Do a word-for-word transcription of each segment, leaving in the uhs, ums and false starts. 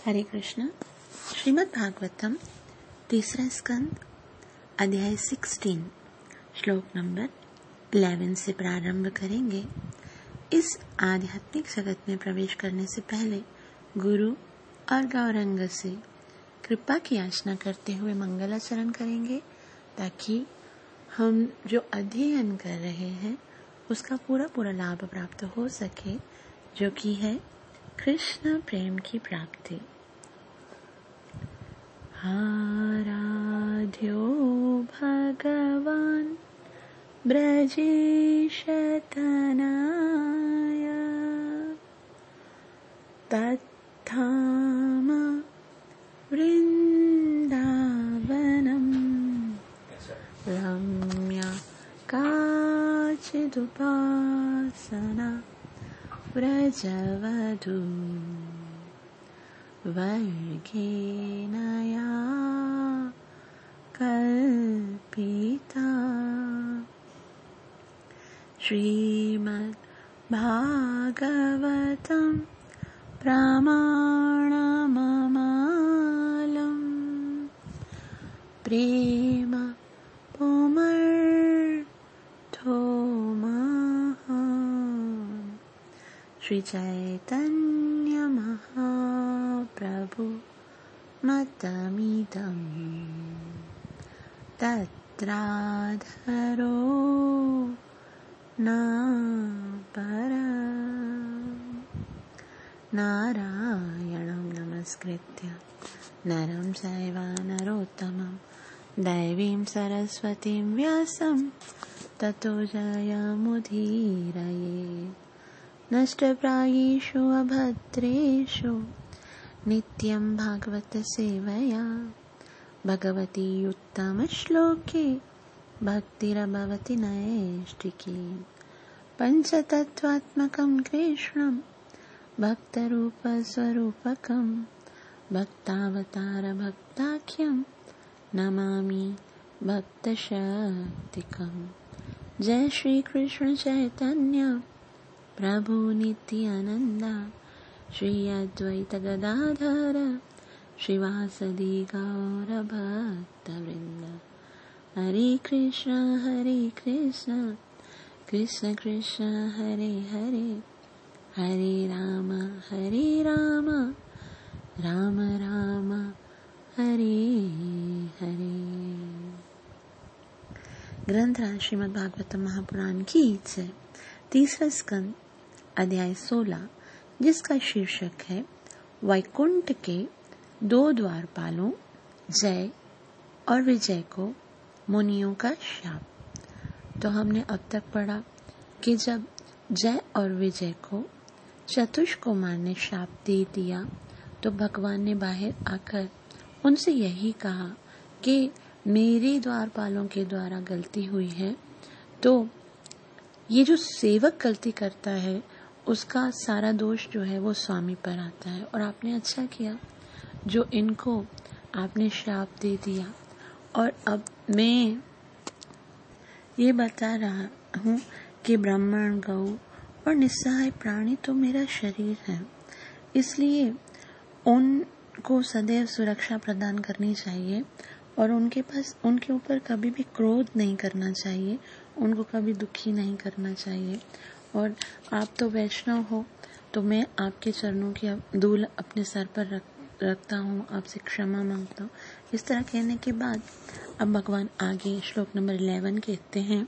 हरे कृष्ण। श्रीमद् भागवतम तीसरा स्कंद अध्याय सिक्सटीन श्लोक नंबर इलेवन से प्रारंभ करेंगे। इस आध्यात्मिक जगत में प्रवेश करने से पहले गुरु और गौरंग से कृपा की याचना करते हुए मंगलाचरण करेंगे, ताकि हम जो अध्ययन कर रहे हैं उसका पूरा पूरा लाभ प्राप्त हो सके, जो कि है कृष्ण प्रेम की प्राप्ति। आराध्यो भगवान् ब्रजेश तनय तत्धाम वृन्दावनं रम्या काचिदुपासना व्रजवधू वर्गेण या कल्पिता। श्रीमद् भागवतं प्रमाणममालम् प्रेम पुमर्थो महान्। श्री चैतन्य महाप्रभु मतमिदं तत्राधरो न परम्। नारायणं नमस्कृत्य नरं चैव नरोत्तमं दैवीं सरस्वतीं व्यासं ततो जयमुदीरये। नष्टप्रायेषु अभद्रेषु नित्यं भागवत सेवया भगवती उत्तमश्लोके भक्तिरभवति नैष्टिकी। पञ्चतत्त्वात्मकं कृष्णं भक्तरूपस्वरूपकं भक्तावतारभक्ताख्यं नमामि भक्तशक्तिकम्। जय श्री कृष्ण चैतन्य प्रभु नित्यानंद श्री अद्वैत गदाधर श्रीवासदि गौर भक्तवृंद। हरे कृष्ण हरे कृष्ण कृष्ण कृष्ण हरे हरे, हरे राम हरे राम राम राम हरे हरे। ग्रंथराज श्रीमद् भागवतम महापुराण की जय। तीसरा स्कंद अध्याय सोलह, जिसका शीर्षक है वैकुंठ के दो द्वारपालों जय और विजय को मुनियों का शाप। तो हमने अब तक पढ़ा कि जब जय और विजय को चतुष्कोमार ने शाप दे दिया, तो भगवान ने बाहर आकर उनसे यही कहा कि मेरे द्वारपालों के द्वारा गलती हुई है, तो ये जो सेवक गलती करता है उसका सारा दोष जो है वो स्वामी पर आता है। और आपने अच्छा किया जो इनको आपने श्राप दे दिया। और अब मैं ये बता रहा हूँ कि ब्राह्मण, गौ और निस्सहाय प्राणी तो मेरा शरीर है, इसलिए उनको सदैव सुरक्षा प्रदान करनी चाहिए और उनके पास उनके ऊपर कभी भी क्रोध नहीं करना चाहिए, उनको कभी दुखी नहीं करना चाहिए। और आप तो वैष्णव हो, तो मैं आपके चरणों की धूल अपने सर पर रख, रखता हूँ, आपसे क्षमा मांगता हूँ। इस तरह कहने के बाद अब भगवान आगे श्लोक नंबर इलेवन कहते हैं,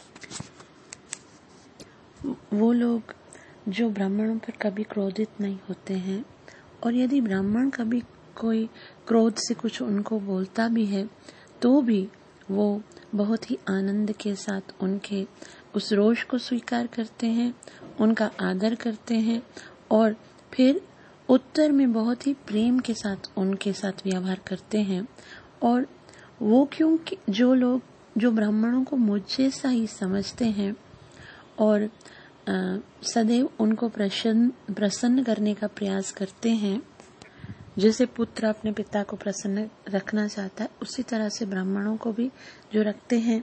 वो लोग जो ब्राह्मणों पर कभी क्रोधित नहीं होते हैं, और यदि ब्राह्मण कभी कोई क्रोध से कुछ उनको बोलता भी है, तो भी वो बहुत ही आनंद के साथ उनके उस रोष को स्वीकार करते हैं, उनका आदर करते हैं और फिर उत्तर में बहुत ही प्रेम के साथ उनके साथ व्यवहार करते हैं। और वो क्योंकि जो लोग जो ब्राह्मणों को मुझ जैसा ही समझते हैं और आ, सदैव उनको प्रसन्न प्रसन्न करने का प्रयास करते हैं, जैसे पुत्र अपने पिता को प्रसन्न रखना चाहता है, उसी तरह से ब्राह्मणों को भी जो रखते हैं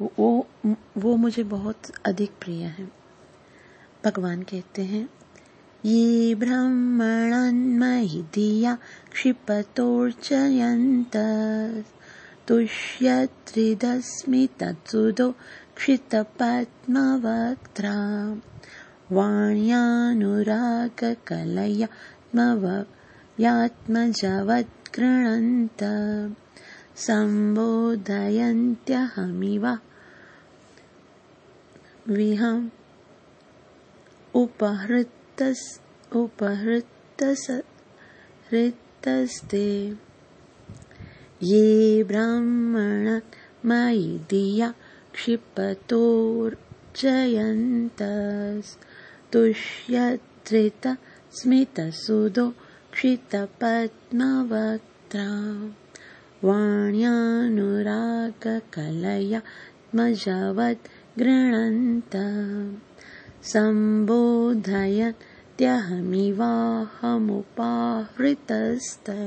वो वो मुझे बहुत अधिक प्रिय है। भगवान कहते हैं ये ब्रह्मणान्मयि धिया क्षिपतोर्जयन्तः तुष्यत्रिदस्मितत्सुदो क्षितपद्मवक्त्रा वाण्यानुरागकलयात्मवयात्मजवद्गृह्णन्त सम्बोधयन्त्यहमिव विहम् उपहृतस् उपहृतसहृतस्ते ये ब्राह्मणमयि धिया क्षिपतोर्जयन्तस्तुष्यधृतस्मितसुदो क्षितपद्मवक्त्रा वाण्यानुरागकलयात्मजवद्गृह्णन्त सम्बोधयत्यहमिवाहमुपाहृतस्ते।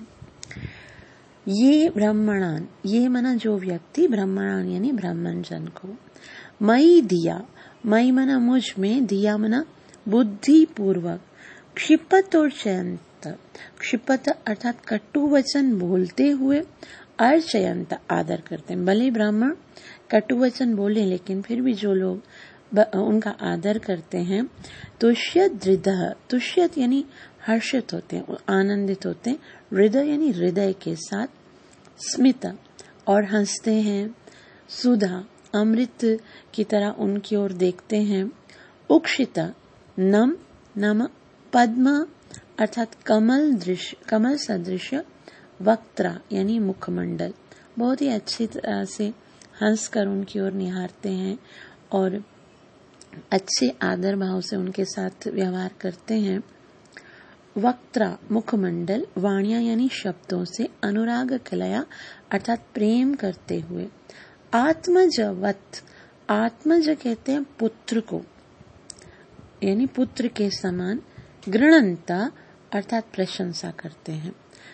ये ब्राह्मणान, ये मना जो व्यक्ति, ब्राह्मणान यानी ब्राह्मण जन को, मई दिया, मई मना मुझ में, दिया मना बुद्धि पूर्वक, क्षिपत और चयंत, क्षिपत अर्थात कटु वचन बोलते हुए, अर्चयंत आदर करते हैं। भले ब्राह्मण कटु वचन बोले लेकिन फिर भी जो लोग उनका आदर करते हैं, तुष्यत हृदय, तुष्यत यानी हर्षित होते हैं, आनंदित होते हैं, हृदय यानी हृदय के साथ, स्मित और हंसते हैं, सुधा अमृत की तरह उनकी ओर देखते हैं, उक्षित नम नम, पद्म अर्थात कमल दृश्य, कमल सदृश, वक्त्रा यानी मुखमंडल, बहुत ही अच्छी तरह से हंसकर उनकी ओर निहारते हैं और अच्छे आदर भाव से उनके साथ व्यवहार करते हैं। वक्त्रा मुखमंडल, वाणिया यानी शब्दों से, अनुराग कलया अर्थात प्रेम करते हुए, आत्मजवत, आत्मज कहते हैं पुत्र को यानी पुत्र के समान, गृणंता अर्थात प्रशंसा करते हैं,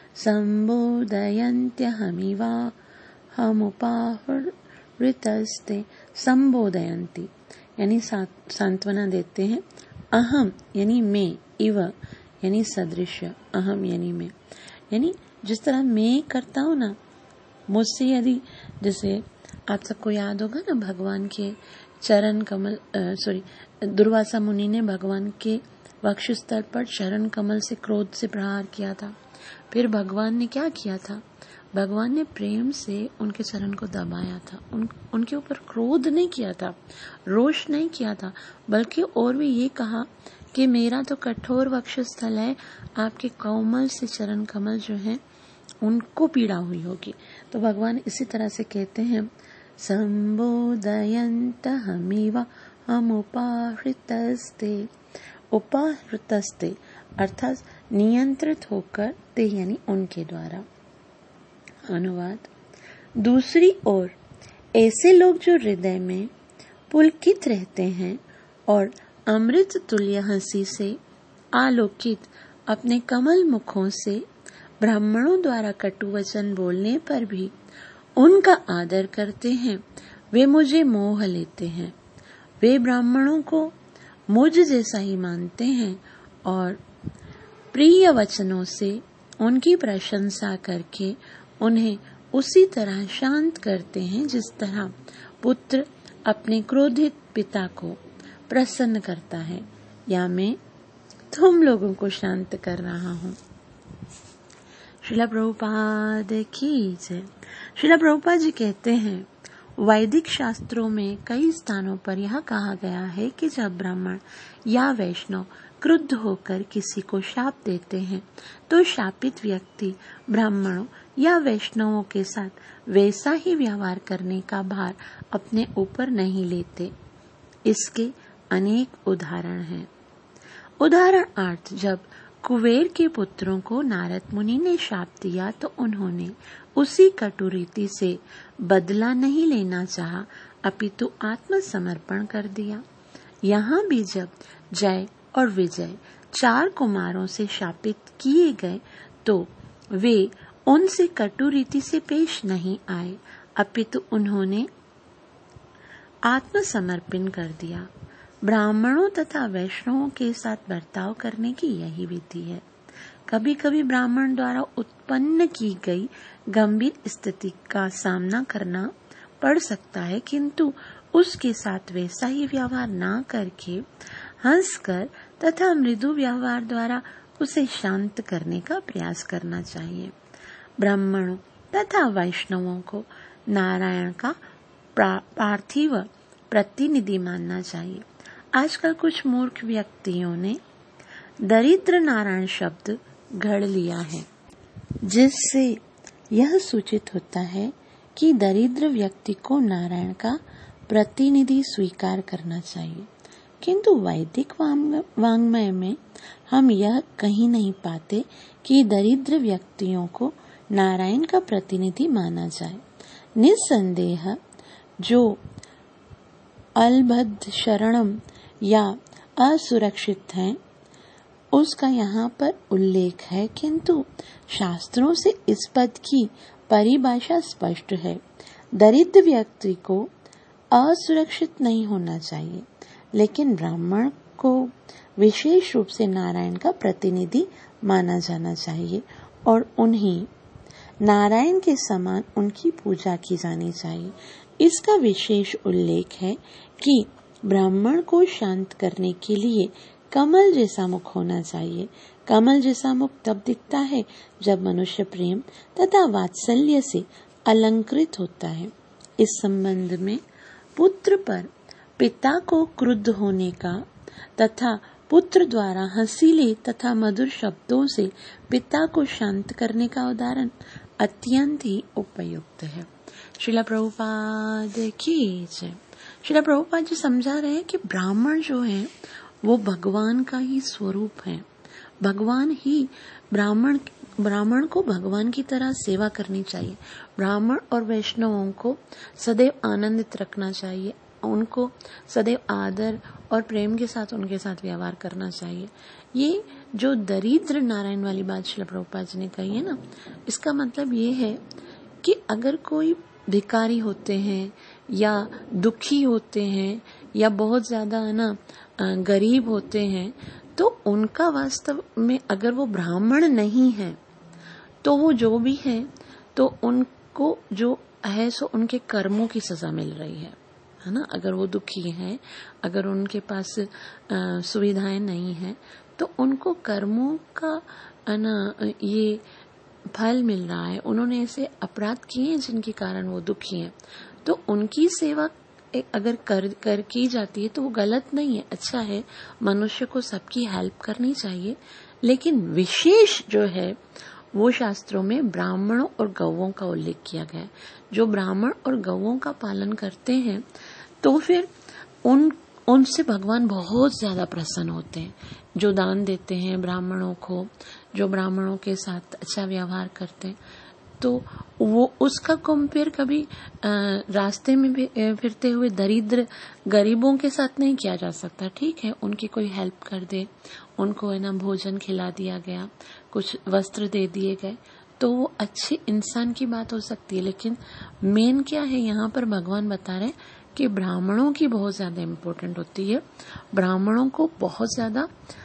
संबोधयन्त्यहमिवा हमुपाहृतस्ते, संबोधयन्ति यानी सांत्वना देते हैं, अहम यानी मैं, इव यानी सदृश्य, अहम यानी मैं, यानी जिस तरह मैं करता हूँ ना, मुझसे यदि, जैसे आप सबको याद होगा ना, भगवान के चरण कमल, सॉरी दुर्वासा मुनि ने भगवान के वक्षस्थल पर चरण कमल से क्रोध से प्रहार किया था। फिर भगवान ने क्या किया था, भगवान ने प्रेम से उनके चरण को दबाया था, उन, उनके ऊपर क्रोध नहीं किया था, रोष नहीं किया था, बल्कि और भी ये कहा कि मेरा तो कठोर वक्षस्थल है, आपके कोमल से चरण कमल जो हैं उनको पीड़ा हुई होगी। तो भगवान इसी तरह से कहते हैं, संबोधयन्तहमिव हमुपाहृतस्ते, उपाहृतस्ते अर्थात नियंत्रित होकर, ते यानी उनके द्वारा। अनुवाद, दूसरी ओर ऐसे लोग जो हृदय में पुलकित रहते हैं और अमृत तुल्य हंसी से आलोकित अपने कमल मुखों से ब्राह्मणों द्वारा कटु वचन बोलने पर भी उनका आदर करते हैं, वे मुझे मोह लेते हैं। वे ब्राह्मणों को मुझ जैसा ही मानते हैं और प्रिय वचनों से उनकी प्रशंसा करके उन्हें उसी तरह शांत करते हैं जिस तरह पुत्र अपने क्रोधित पिता को प्रसन्न करता है, या मैं तुम लोगों को शांत कर रहा हूँ। श्रील प्रभुपाद की जय। श्रील प्रभुपाद जी कहते हैं, वैदिक शास्त्रों में कई स्थानों पर यह कहा गया है कि जब ब्राह्मण या वैष्णव क्रुद्ध होकर किसी को शाप देते हैं तो शापित व्यक्ति ब्राह्मणों या वैष्णवों के साथ वैसा ही व्यवहार करने का भार अपने ऊपर नहीं लेते। इसके अनेक उदाहरण हैं। उदाहरण आठ, जब कुबेर के पुत्रों को नारद मुनि ने शाप दिया तो उन्होंने उसी कटु रीति से बदला नहीं लेना चाहा, अपितु आत्मसमर्पण कर दिया। यहाँ भी जब जय और विजय चार कुमारों से शापित किए गए तो वे उनसे कटु रीति से पेश नहीं आए, अपितु उन्होंने आत्मसमर्पण कर दिया। ब्राह्मणों तथा वैष्णवों के साथ बर्ताव करने की यही विधि है। कभी कभी ब्राह्मण द्वारा उत्पन्न की गई गंभीर स्थिति का सामना करना पड़ सकता है, किंतु उसके साथ वैसा ही व्यवहार न करके हंसकर तथा मृदु व्यवहार द्वारा उसे शांत करने का प्रयास करना चाहिए। ब्राह्मणों तथा वैष्णवों को नारायण का पार्थिव प्रतिनिधि मानना चाहिए। आजकल कुछ मूर्ख व्यक्तियों ने दरिद्र नारायण शब्द गढ़ लिया है, जिससे यह सूचित होता है कि दरिद्र व्यक्ति को नारायण का प्रतिनिधि स्वीकार करना चाहिए, किंतु वैदिक वाङ्मय में हम यह कहीं नहीं पाते कि दरिद्र व्यक्तियों को नारायण का प्रतिनिधि माना जाए। निस्संदेह जो अलबद्ध शरणम या असुरक्षित हैं, उसका यहाँ पर उल्लेख है, किंतु शास्त्रों से इस पद की परिभाषा स्पष्ट है। दरिद्र व्यक्ति को असुरक्षित नहीं होना चाहिए, लेकिन ब्राह्मण को विशेष रूप से नारायण का प्रतिनिधि माना जाना चाहिए और उन्हीं नारायण के समान उनकी पूजा की जानी चाहिए। इसका विशेष उल्लेख है कि ब्राह्मण को शांत करने के लिए कमल जैसा मुख होना चाहिए। कमल जैसा मुख तब दिखता है जब मनुष्य प्रेम तथा वात्सल्य से अलंकृत होता है। इस संबंध में पुत्र पर पिता को क्रुद्ध होने का तथा पुत्र द्वारा हंसीले तथा मधुर शब्दों से पिता को शांत करने का उदाहरण अत्यंत ही उपयुक्त है। श्रील प्रभुपाद की जय। श्रील प्रभुपाद जी समझा रहे हैं कि ब्राह्मण जो है वो भगवान का ही स्वरूप है। भगवान ही ब्राह्मण ब्राह्मण को भगवान की तरह सेवा करनी चाहिए। ब्राह्मण और वैष्णवों को सदैव आनंदित रखना चाहिए, उनको सदैव आदर और प्रेम के साथ उनके साथ व्यवहार करना चाहिए। ये जो दरिद्र नारायण वाली बात श्रील प्रभुपाद जी ने कही है ना, इसका मतलब ये है कि अगर कोई भिखारी होते हैं या दुखी होते हैं या बहुत ज्यादा है ना गरीब होते हैं, तो उनका वास्तव में अगर वो ब्राह्मण नहीं है तो वो जो भी है तो उनको जो है सो उनके कर्मों की सजा मिल रही है, है ना। अगर वो दुखी हैं, अगर उनके पास सुविधाएं नहीं है, तो उनको कर्मों का ना ये फल मिल रहा है। उन्होंने ऐसे अपराध किए हैं जिनके कारण वो दुखी हैं, तो उनकी सेवा अगर कर कर की जाती है तो वो गलत नहीं है, अच्छा है। मनुष्य को सबकी हेल्प करनी चाहिए, लेकिन विशेष जो है वो शास्त्रों में ब्राह्मणों और गौओं का उल्लेख किया गया है। जो ब्राह्मण और गौओं का पालन करते हैं तो फिर उन उनसे भगवान बहुत ज्यादा प्रसन्न होते हैं। जो दान देते हैं ब्राह्मणों को, जो ब्राह्मणों के साथ अच्छा व्यवहार करते हैं, तो वो उसका कंपेयर कभी रास्ते में भी फिरते हुए दरिद्र गरीबों के साथ नहीं किया जा सकता। ठीक है, उनकी कोई हेल्प कर दे, उनको है ना भोजन खिला दिया गया, कुछ वस्त्र दे दिए गए, तो वो अच्छे इंसान की बात हो सकती है। लेकिन मेन क्या है, यहाँ पर भगवान बता रहे हैं कि ब्राह्मणों की बहुत ज्यादा इम्पोर्टेंट होती है। ब्राह्मणों को बहुत ज्यादा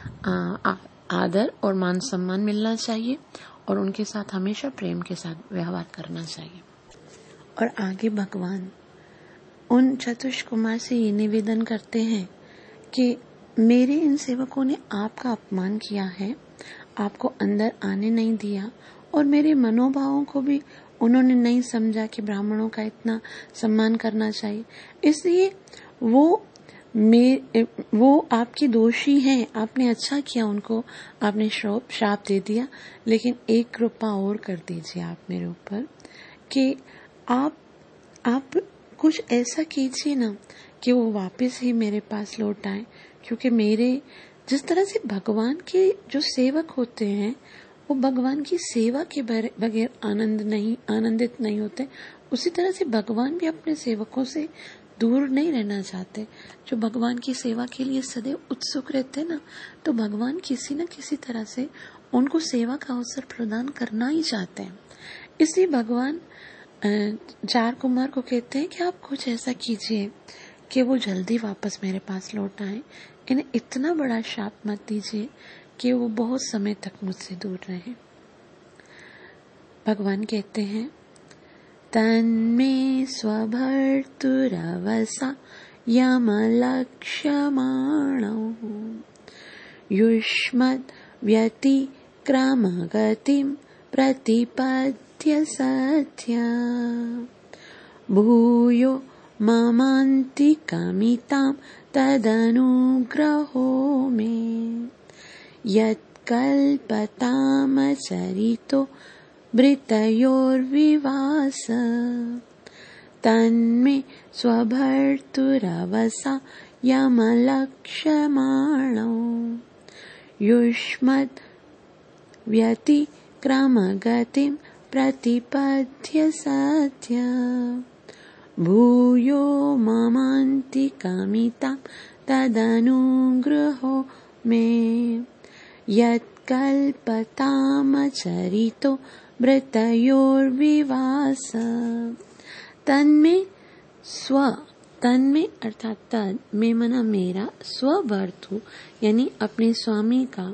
आदर और मान सम्मान मिलना चाहिए और उनके साथ हमेशा प्रेम के साथ व्यवहार करना चाहिए। और आगे भगवान उन चतुष्क कुमार से ये निवेदन करते हैं कि मेरे इन सेवकों ने आपका अपमान किया है, आपको अंदर आने नहीं दिया और मेरे मनोभावों को भी उन्होंने नहीं समझा कि ब्राह्मणों का इतना सम्मान करना चाहिए। इसलिए वो मे वो आपकी दोषी हैं, आपने अच्छा किया, उनको आपने श्राप श्राप दे दिया, लेकिन एक कृपा और कर दीजिए आप मेरे ऊपर कि आप आप कुछ ऐसा कीजिए ना कि वो वापस ही मेरे पास लौट आए। क्योंकि मेरे जिस तरह से भगवान के जो सेवक होते हैं वो भगवान की सेवा के बगैर आनंद नहीं आनंदित नहीं होते, उसी तरह से भगवान भी अपने सेवकों से दूर नहीं रहना चाहते। जो भगवान की सेवा के लिए सदैव उत्सुक रहते हैं ना, तो भगवान किसी न किसी तरह से उनको सेवा का अवसर प्रदान करना ही चाहते हैं। इसलिए भगवान जार कुमार को कहते हैं कि आप कुछ ऐसा कीजिए कि वो जल्दी वापस मेरे पास लौट आए। इन्हें इतना बड़ा शाप मत दीजिए कि वो बहुत समय तक मुझसे दूर रहे। भगवान कहते हैं, तन्मे स्वभर्तुरवसा यमलक्ष्यमाणौ युष्मद् व्यतिक्रमगतिं प्रतिपद्य सत्या भूयो ममान्तिकमितां तदनुग्रहो मे यत्कल्पतामचरितो भृतयोर्विवास तन्मे स्वभर्तुरवसा यमलक्ष्यमाणौ युष्मद् व्यतिक्रमगतिं प्रतिपद्य सत्या भूयो ममान्तिकमितां तदनुग्रहो मे यत्कल्पतामचरितो भृतयोर्विवास। तन्मे स्व, तन्मे अर्थात तद, में मना मेरा, स्वभर्तु यानी अपने स्वामी का,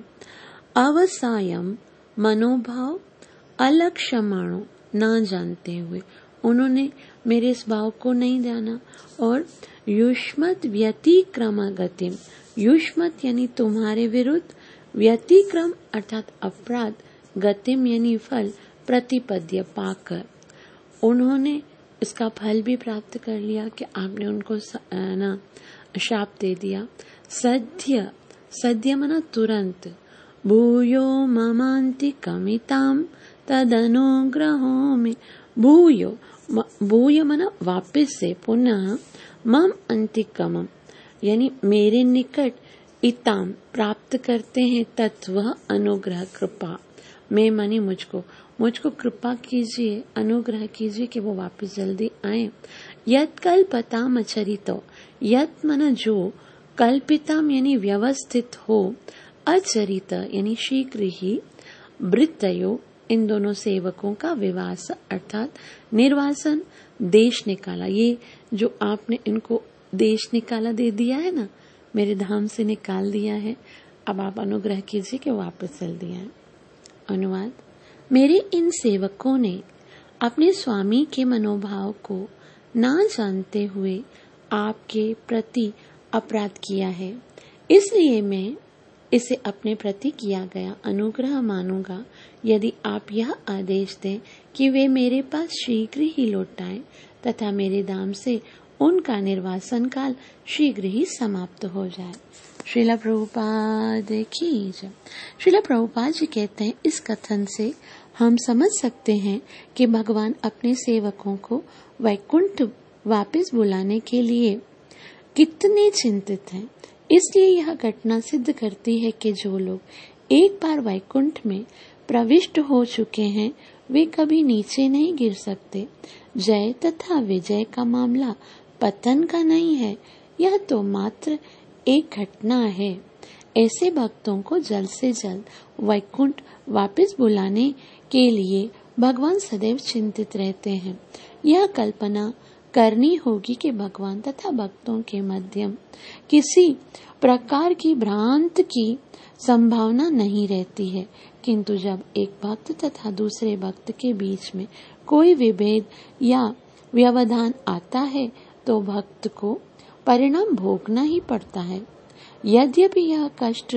अवसायम मनोभाव, अलक्ष्यमाणो ना जानते हुए, उन्होंने मेरे इस भाव को नहीं जाना, और युष्मद् व्यतिक्रमगतिम, युष्मत् यानी तुम्हारे विरुद्ध, व्यतिक्रम अर्थात अपराध, गतिम यानी फल, प्रतिपद्य पाकर, उन्होंने इसका फल भी प्राप्त कर लिया कि आपने उनको ना शाप दे दिया। सद्य, सद्य मना तुरंत, भूयो ममान्तिकमितां तदनुग्रहो मे, भूयो, भूय मना वापस से, पुनः, मम अंतिकमम यानी मेरे निकट, इताम प्राप्त करते हैं, तत्व अनुग्रह कृपा, मैं मानी मुझको, मुझको कृपा कीजिए, अनुग्रह कीजिए कि वो वापस जल्दी आए। यत कल्पताम अचरितो, यत मना जो, कल्पिताम यानी व्यवस्थित हो, अचरित यानी शीघ्र ही, भृतयो इन दोनों सेवकों का विवास अर्थात निर्वासन, देश निकाला, ये जो आपने इनको देश निकाला दे दिया है ना, मेरे धाम से निकाल दिया है, अब आप अनुग्रह कीजिए कि वापस जल्दी आए। अनुवाद, मेरे इन सेवकों ने अपने स्वामी के मनोभाव को ना जानते हुए आपके प्रति अपराध किया है, इसलिए मैं इसे अपने प्रति किया गया अनुग्रह मानूंगा यदि आप यह आदेश दें कि वे मेरे पास शीघ्र ही लौट आएं तथा मेरे धाम से उनका निर्वासन काल शीघ्र ही समाप्त हो जाए। श्रीला प्रभुपाद की जय। श्रीला प्रभुपाद जी कहते हैं, इस कथन से हम समझ सकते हैं कि भगवान अपने सेवकों को वैकुंठ वापस बुलाने के लिए कितने चिंतित हैं। इसलिए यह घटना सिद्ध करती है कि जो लोग एक बार वैकुंठ में प्रविष्ट हो चुके हैं वे कभी नीचे नहीं गिर सकते। जय तथा विजय का मामला पतन का नहीं है, यह तो मात्र एक घटना है। ऐसे भक्तों को जल्द से जल्द वैकुंठ वापस बुलाने के लिए भगवान सदैव चिंतित रहते हैं। यह कल्पना करनी होगी कि भगवान तथा भक्तों के मध्यम किसी प्रकार की भ्रांत की संभावना नहीं रहती है, किंतु जब एक भक्त तथा दूसरे भक्त के बीच में कोई विभेद या व्यवधान आता है तो भक्त को परिणाम भोगना ही पड़ता है। यद्यपि यह कष्ट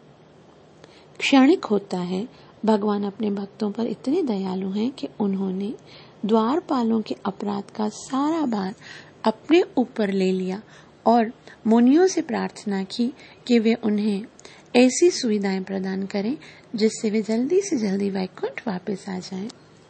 क्षणिक होता है, भगवान अपने भक्तों पर इतने दयालु हैं कि उन्होंने द्वारपालों के अपराध का सारा भार अपने ऊपर ले लिया और मुनियों से प्रार्थना की कि वे उन्हें ऐसी सुविधाएं प्रदान करें जिससे वे जल्दी से जल्दी वैकुंठ वापस आ जाएं।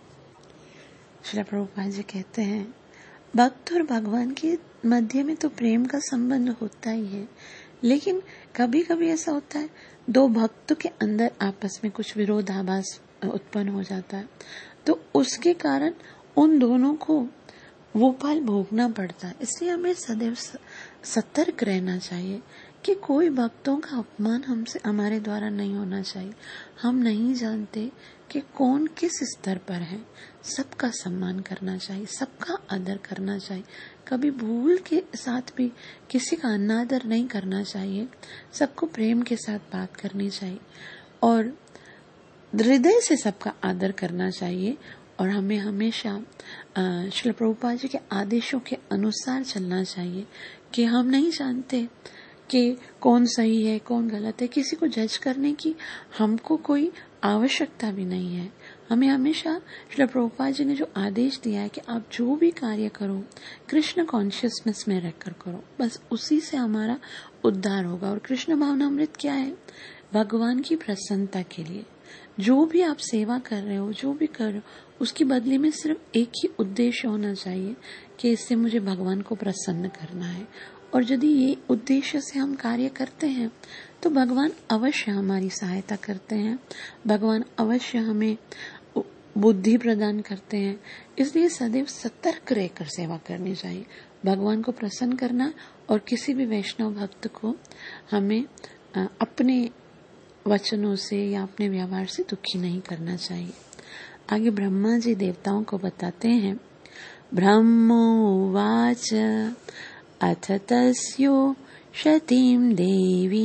श्रील प्रभुपाद जी कहते हैं, भक्त और भगवान के मध्य में तो प्रेम का संबंध होता ही है, लेकिन कभी कभी ऐसा होता है दो भक्तों के अंदर आपस में कुछ विरोधाभास उत्पन्न हो जाता है, तो उसके कारण उन दोनों को वो फल भोगना पड़ता है। इसलिए हमें सदैव सतर्क रहना चाहिए कि कोई भक्तों का अपमान हमसे हमारे द्वारा नहीं होना चाहिए। हम नहीं जानते कि कौन किस स्तर पर है, सबका सम्मान करना चाहिए, सबका आदर करना चाहिए, कभी भूल के साथ भी किसी का अनादर नहीं करना चाहिए। सबको प्रेम के साथ बात करनी चाहिए और हृदय से सबका आदर करना चाहिए। और हमें हमेशा श्रील प्रभुपाद जी के आदेशों के अनुसार चलना चाहिए कि हम नहीं जानते कि कौन सही है कौन गलत है। किसी को जज करने की हमको कोई आवश्यकता भी नहीं है। हमें हमेशा श्रील प्रभुपाद जी ने जो आदेश दिया है कि आप जो भी कार्य करो कृष्ण कॉन्शियसनेस में रहकर करो, बस उसी से हमारा उद्धार होगा। और कृष्ण भावनामृत क्या है? भगवान की प्रसन्नता के लिए जो भी आप सेवा कर रहे हो, जो भी कर रहे हो, उसकी बदले में सिर्फ एक ही उद्देश्य होना चाहिए कि इससे मुझे भगवान को प्रसन्न करना है। और यदि ये उद्देश्य से हम कार्य करते हैं तो भगवान अवश्य हमारी सहायता करते हैं, भगवान अवश्य हमें बुद्धि प्रदान करते हैं। इसलिए सदैव सतर्क रहकर सेवा करनी चाहिए, भगवान को प्रसन्न करना। और किसी भी वैष्णव भक्त को हमें अपने वचनों से या अपने व्यवहार से दुखी नहीं करना चाहिए। आगे ब्रह्मा जी देवताओं को बताते हैं। ब्रह्मोवाच अथ तस्यो शतीं देवी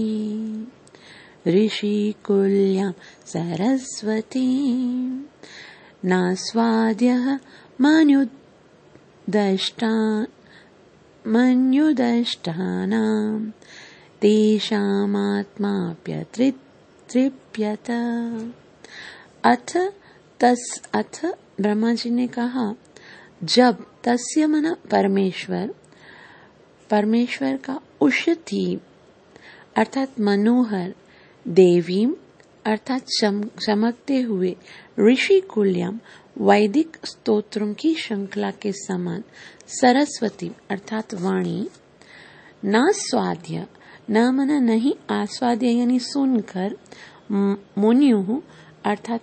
ऋषिकुल्यां सरस्वतीं नास्वाद्यः मन्युदष्टा मन्युदष्टानां तेषामात्माप्यतृप्यत। अथ तस अथ ब्रह्मा जी ने कहा, जब तस्य मना परमेश्वर, परमेश्वर का उषती अर्थात मनोहर, देवीम अर्थात चमकते हुए, ऋषि कुल्यम वैदिक स्तोत्रों की श्रृंखला के समान, सरस्वती अर्थात वाणी, न स्वाद्य न मना नहीं आस्वाद्य यानी सुनकर, मुनियु अर्थात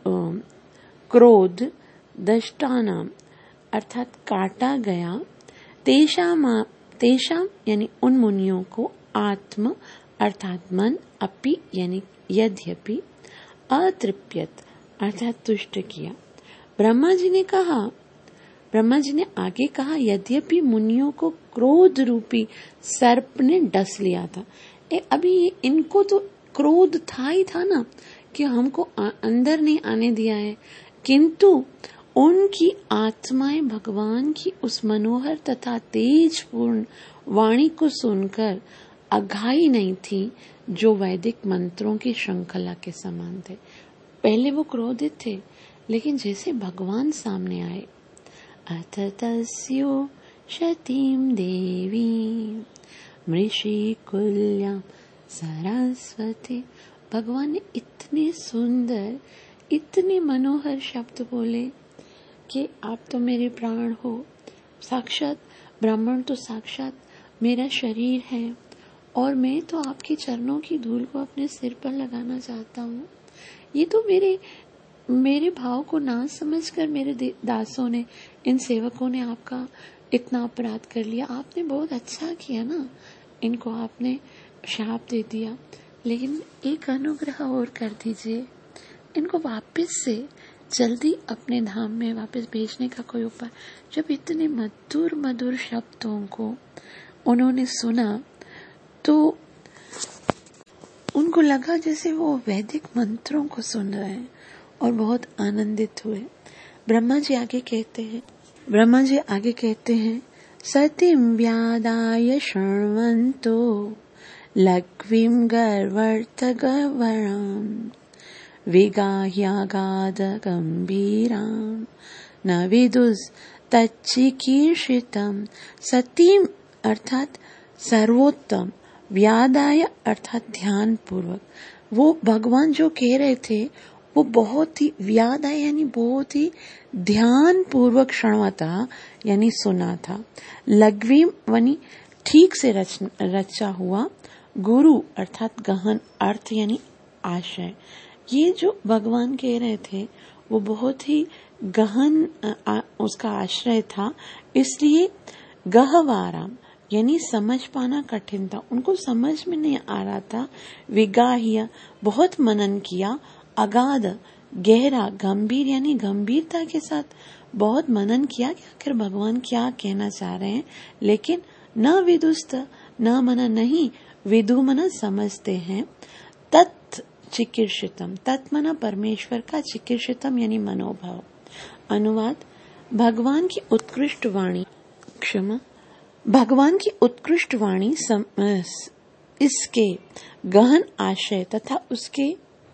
क्रोध, दष्टानाम अर्थात काटा गया, तेषाम तेषाम यानी उन मुनियों को, आत्म अर्थात मन, अपि यानी यद्यपि, अतृप्यत अर्थात तुष्ट किया। ब्रह्मा जी ने कहा, ब्रह्मा जी ने आगे कहा, यद्यपि मुनियों को क्रोध रूपी सर्प ने डस लिया था। ए, अभी इनको तो क्रोध था ही था ना कि हमको अंदर नहीं आने दिया है, किंतु उनकी आत्माएं भगवान की उस मनोहर तथा तेजपूर्ण वाणी को सुनकर अघाई नहीं थी, जो वैदिक मंत्रों की श्रृंखला के समान थे। पहले वो क्रोधित थे, लेकिन जैसे भगवान सामने आए, अथ तस्यो शतीं देवी मृषिकुल्यां सरस्वती, भगवान ने इतने सुंदर इतने मनोहर शब्द बोले कि आप तो मेरे प्राण हो, साक्षात ब्राह्मण तो साक्षात मेरा शरीर है, और मैं तो आपके चरणों की धूल को अपने सिर पर लगाना चाहता हूँ। ये तो मेरे मेरे भाव को ना समझकर मेरे दासों ने, इन सेवकों ने आपका इतना अपराध कर लिया। आपने बहुत अच्छा किया ना, इनको आपने शाप दे दिया, लेकिन एक अनुग्रह और कर दीजिए, इनको वापस से जल्दी अपने धाम में वापस भेजने का कोई उपाय। जब इतने मधुर मधुर शब्दों को उन्होंने सुना तो उनको लगा जैसे वो वैदिक मंत्रों को सुन रहे हैं और बहुत आनंदित हुए। ब्रह्मा जी आगे कहते हैं ब्रह्मा जी आगे कहते हैं सतीं व्यादाय शृण्वन्तो लघ्वीं गर्वर्तगवरां विगाह्यागाध गंभीरां न विदुस् तच्चिकीर्षितं। सतीं अर्थात सर्वोत्तम, व्यादाय अर्थात ध्यान पूर्वक। वो भगवान जो कह रहे थे वो बहुत ही व्यादाय यानी बहुत ही ध्यान पूर्वक श्रवता यानी सुना था। लघ्वी यानी ठीक से रच, रचा हुआ। गुरु अर्थात गहन अर्थ यानी आशय। ये जो भगवान कह रहे थे वो बहुत ही गहन आ, उसका आश्रय था, इसलिए गहवाराम यानी समझ पाना कठिन था, उनको समझ में नहीं आ रहा था। विगाह्य बहुत मनन किया, अगाध गहरा गंभीर यानी गंभीरता के साथ बहुत मनन किया कि आखिर भगवान क्या कहना चाह रहे हैं, लेकिन न विदुस्त न मन नहीं विदु मन समझते हैं। तत् चिकीर्षितम, तत् मना परमेश्वर का, चिकीर्षितम यानी मनोभाव। अनुवाद, भगवान की उत्कृष्ट वाणी, क्षमा भगवान की उत्कृष्ट वाणी सम, इसके गहन आशय तथा उसके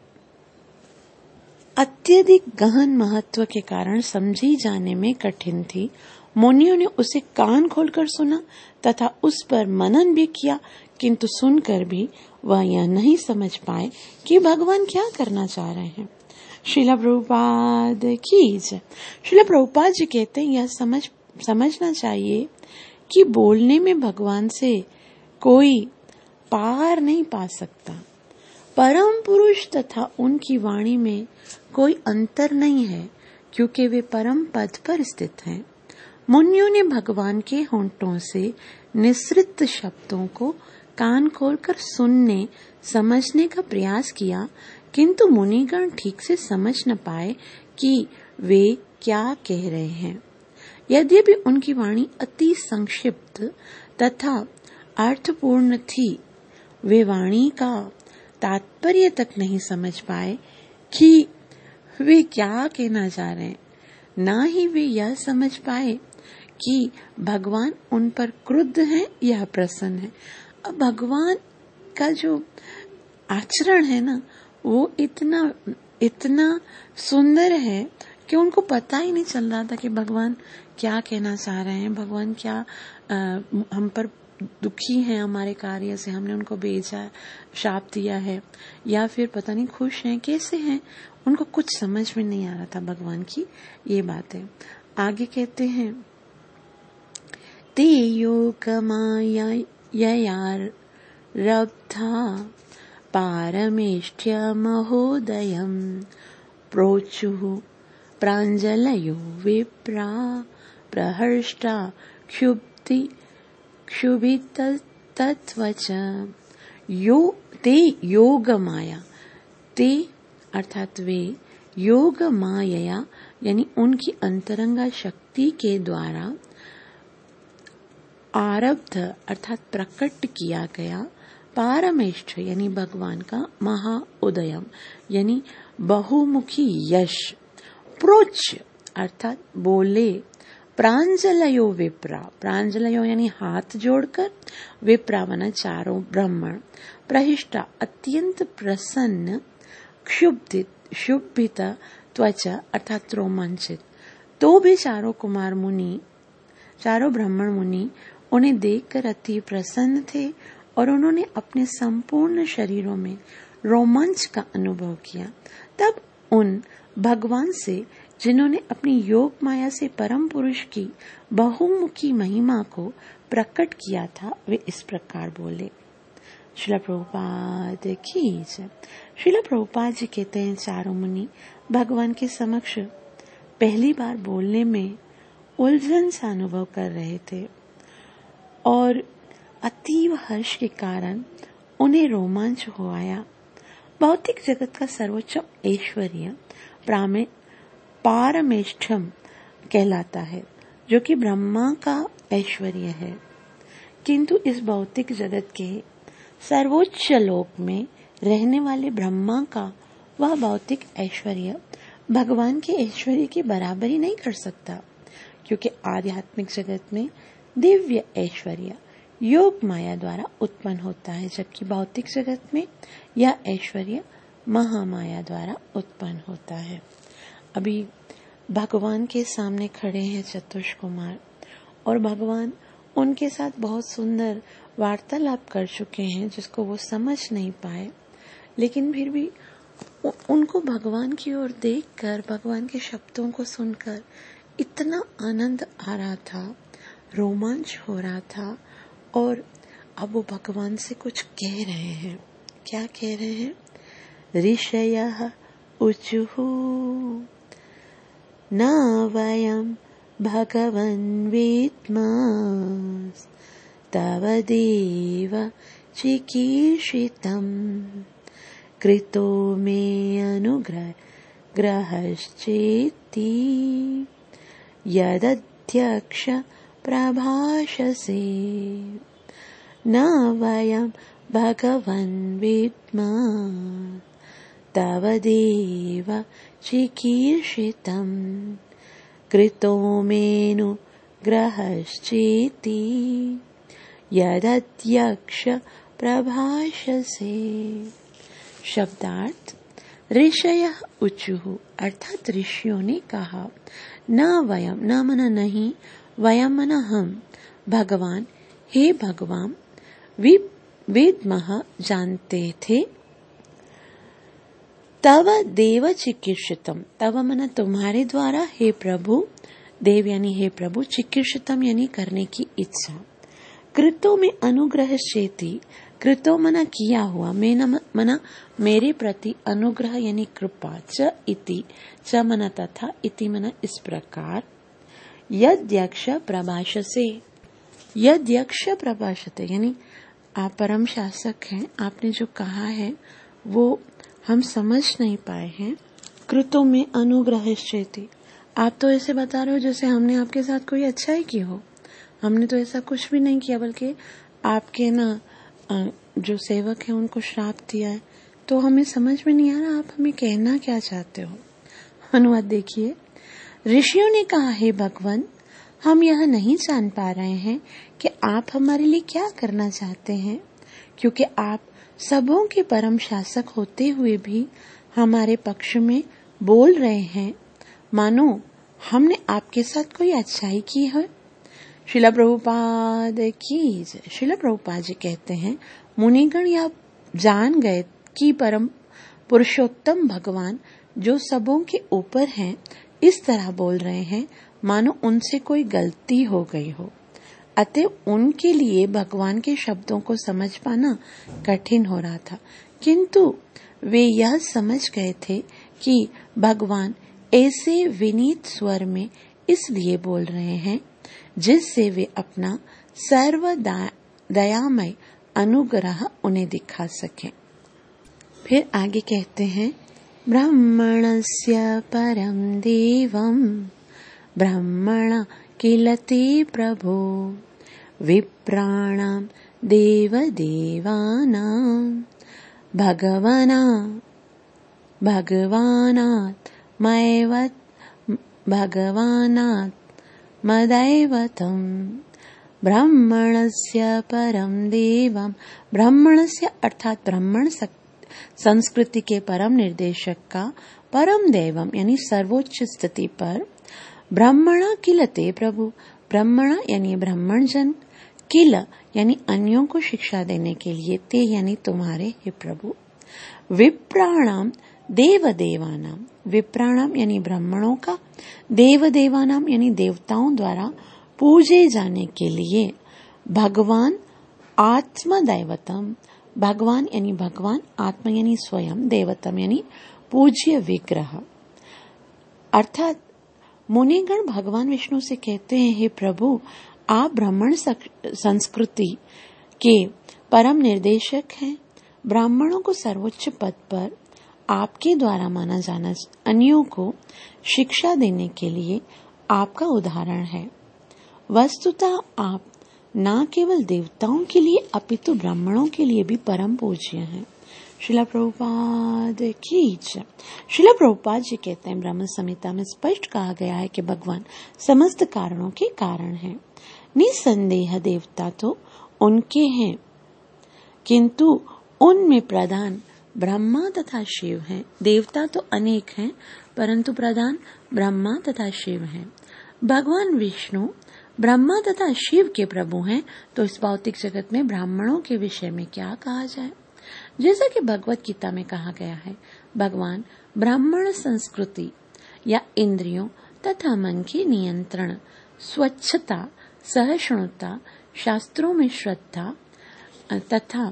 अत्यधिक गहन महत्व के कारण समझी जाने में कठिन थी। मुनियों ने उसे कान खोलकर सुना तथा उस पर मनन भी किया, किंतु सुनकर भी वह यह नहीं समझ पाए कि भगवान क्या करना चाह रहे हैं। श्रील प्रभुपाद की जय। श्रील प्रभुपाद जी कहते हैं, यह समझ समझना चाहिए कि बोलने में भगवान से कोई पार नहीं पा सकता। परम पुरुष तथा उनकी वाणी में कोई अंतर नहीं है, क्योंकि वे परम पद पर स्थित हैं। मुनियों ने भगवान के होंठों से निसृत शब्दों को कान खोलकर सुनने समझने का प्रयास किया, किंतु मुनिगण ठीक से समझ न पाए कि वे क्या कह रहे हैं। यद्यपि उनकी वाणी अति संक्षिप्त तथा अर्थपूर्ण थी, वे वाणी का तात्पर्य तक नहीं समझ पाए कि वे क्या कहना चाह रहे हैं। ना ही वे यह समझ पाए कि भगवान उन पर क्रुद्ध हैं या प्रसन्न है। अब भगवान का जो आचरण है ना, वो इतना इतना सुंदर है कि उनको पता ही नहीं चल रहा था कि भगवान क्या कहना चाह रहे हैं। भगवान क्या आ, हम पर दुखी हैं हमारे कार्य से, हमने उनको भेजा, शाप दिया है, या फिर पता नहीं खुश हैं, कैसे हैं, उनको कुछ समझ में नहीं आ रहा था भगवान की ये बातें। आगे कहते हैं, ते योग माया ययार रब्धा पारमेष्ठ्य महोदयम प्रोचुः प्राञ्जलयो विप्रा प्रहर्ष्टा क्षुब्धि क्षुभितत्वच। यो ते योग माया, ते अर्थात वे, योग माया यानी उनकी अंतरंगा शक्ति के द्वारा, आरब्ध अर्थात प्रकट किया गया, पारमेष्ठ यानी भगवान का महा उदयम यानी बहुमुखी यश, प्रोच अर्थात बोले, प्रांजलयो विप्रा, प्रांजलयो यानी हाथ जोड़कर, विप्रा माना चारों ब्राह्मण, प्रहिष्टा अत्यंत प्रसन्न, क्षुब्धित क्षुभित त्वचा अर्थात रोमांचित। तो भी चारों कुमार मुनि, चारों ब्राह्मण मुनि उन्हें देखकर अति प्रसन्न थे और उन्होंने अपने संपूर्ण शरीरों में रोमांच का अनुभव किया। तब उन भगवान से, जिन्होंने अपनी योग माया से परम पुरुष की बहुमुखी महिमा को प्रकट किया था, वे इस प्रकार बोले। श्रील प्रभुपाद की जय। श्रील प्रभुपाद जी कहते हैं, चारों मुनि भगवान के समक्ष पहली बार बोलने में उलझन सा अनुभव कर रहे थे और अतीव हर्ष के कारण उन्हें रोमांच हो आया। भौतिक जगत का सर्वोच्च ऐश्वर्य पारमेष्ठम कहलाता है, जो कि ब्रह्मा का ऐश्वर्य है, किंतु इस भौतिक जगत के सर्वोच्च लोक में रहने वाले ब्रह्मा का वह भौतिक ऐश्वर्य भगवान के ऐश्वर्य की बराबरी नहीं कर सकता, क्योंकि आध्यात्मिक जगत में दिव्य ऐश्वर्य योग माया द्वारा उत्पन्न होता है, जबकि भौतिक जगत में यह ऐश्वर्य महामाया द्वारा उत्पन्न होता है। अभी भगवान के सामने खड़े हैं चतुष कुमार और भगवान उनके साथ बहुत सुंदर वार्तालाप कर चुके हैं, जिसको वो समझ नहीं पाए, लेकिन फिर भी उनको भगवान की ओर देखकर, भगवान के शब्दों को सुनकर इतना आनंद आ रहा था, रोमांच हो रहा था, और अब वो भगवान से कुछ कह रहे हैं। क्या कह रहे हैं? ऋषयः उचुः न वयं भगवन् विद्मः तव देव चिकीर्षितम् कृतो मे अनुग्रह ग्रहश्चेति यदध्यक्ष प्रभाषसे न वयं भगवन् विद्मः तव देव चिकीर्षितम् कृतो मेनु ग्रहश्चेति यदध्यक्ष प्रभाषसे। शब्दार्थ। ऋषयः उचुः अर्थात ऋषियों ने कहा, न वयम न मना नहीं, वयम मना हम, भगवान हे भगवान, वेदमः जानते थे, तव देव चिकीर्षितम तव मना तुम्हारे द्वारा, हे प्रभु, देव यानी हे प्रभु, चिकीर्षितम यानी करने की इच्छा, कृतो में अनुग्रह चेति, कृतो मना किया हुआ, मैं न मना मेरे प्रति, अनुग्रह यानी कृपा, च इति च मना तथा, इति मना इस प्रकार, यद्यक्ष प्रभाषसे, यद्यक्ष प्रभाषते यानी आप परम शासक हैं, आपने जो कहा है वो हम समझ नहीं पाए हैं। कृतो में अनुग्रह चेति, आप तो ऐसे बता रहे हो जैसे हमने आपके साथ कोई अच्छाई की हो। हमने तो ऐसा कुछ भी नहीं किया, बल्कि आपके ना जो सेवक हैं उनको श्राप दिया है। तो हमें समझ में नहीं आ रहा आप हमें कहना क्या चाहते हो। अनुवाद देखिए। ऋषियों ने कहा, हे भगवान, हम यह नहीं जान पा रहे हैं कि आप हमारे लिए क्या करना चाहते हैं, क्योंकि आप सबों के परम शासक होते हुए भी हमारे पक्ष में बोल रहे हैं, मानो हमने आपके साथ कोई अच्छाई की है। श्रील प्रभुपाद की जय। श्रील प्रभुपाद जी कहते हैं, मुनिगण यह जान गए कि परम पुरुषोत्तम भगवान जो सबों के ऊपर हैं, इस तरह बोल रहे हैं मानो उनसे कोई गलती हो गई हो। अतः उनके लिए भगवान के शब्दों को समझ पाना कठिन हो रहा था, किंतु वे यह समझ गए थे कि भगवान ऐसे विनीत स्वर में इसलिए बोल रहे हैं जिससे वे अपना सर्व दयामय अनुग्रह उन्हें दिखा सकें। फिर आगे कहते हैं, ब्रह्मणस्य परम देवम ब्रह्मण किल ते प्रभो विप्राणां देवदेवानां भगवना भगवानात् मयवत् भगवानात् मदैवतम् ब्राह्मणस्य परम देवम। ब्राह्मणस्य अर्थात ब्राह्मण संस्कृति के परम निर्देशक का परम देवम यानी सर्वोच्च स्थिति पर, ब्राह्मणा किलते प्रभु, ब्राह्मणा यानी ब्राह्मण जन, किल यानी अन्यों को शिक्षा देने के लिए, ते यानी तुम्हारे हे प्रभु, विप्राणाम देव देवानाम, विप्राणाम यानी ब्राह्मणों का, देव देवानाम यानी देवताओं द्वारा पूजे जाने के लिए, भगवान आत्मदैवतम, भगवान यानी भगवान, आत्मा यानी स्वयं, देवतम यानी पूज्य विग्रह। अर्थात मुनिगण भगवान विष्णु से कहते हैं, हे प्रभु, आप ब्राह्मण संस्कृति के परम निर्देशक हैं, ब्राह्मणों को सर्वोच्च पद पर आपके द्वारा माना जाना अन्यों को शिक्षा देने के लिए आपका उदाहरण है। वस्तुतः आप न केवल देवताओं के लिए अपितु ब्राह्मणों के लिए भी परम पूज्य हैं। श्रील प्रभुपाद की जय। श्रील प्रभुपाद जी कहते हैं, ब्रह्म संहिता में स्पष्ट कहा गया है कि भगवान समस्त कारणों के कारण हैं। निसंदेह देवता तो उनके हैं, किंतु उनमें प्रधान ब्रह्मा तथा शिव हैं। देवता तो अनेक हैं, परंतु प्रधान ब्रह्मा तथा शिव हैं। भगवान विष्णु ब्रह्मा तथा शिव के प्रभु हैं, तो इस भौतिक जगत में ब्राह्मणों के विषय में क्या कहा जाए। जैसा कि भगवत गीता में कहा गया है, भगवान ब्राह्मण संस्कृति या इंद्रियों तथा मन के नियंत्रण, स्वच्छता, सहिष्णुता, शास्त्रों में श्रद्धा तथा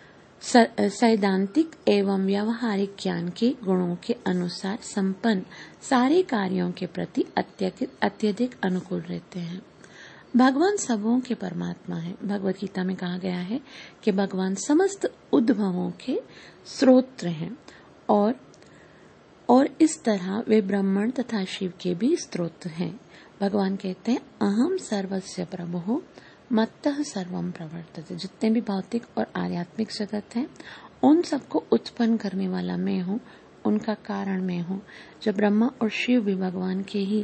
सैद्धांतिक एवं व्यावहारिक ज्ञान के गुणों के अनुसार संपन्न सारे कार्यों के प्रति अत्यधिक अनुकूल रहते हैं। भगवान सबों के परमात्मा है। भगवत गीता में कहा गया है कि भगवान समस्त उद्भवों के स्रोत हैं और और इस तरह वे ब्राह्मण तथा शिव के भी स्रोत हैं। भगवान कहते हैं अहम सर्वस्य प्रभुः मत्तः सर्वम प्रवर्तते। जितने भी भौतिक और आध्यात्मिक जगत हैं उन सबको उत्पन्न करने वाला मैं हूँ, उनका कारण मैं हूँ। जब ब्रह्मा और शिव भी भगवान के ही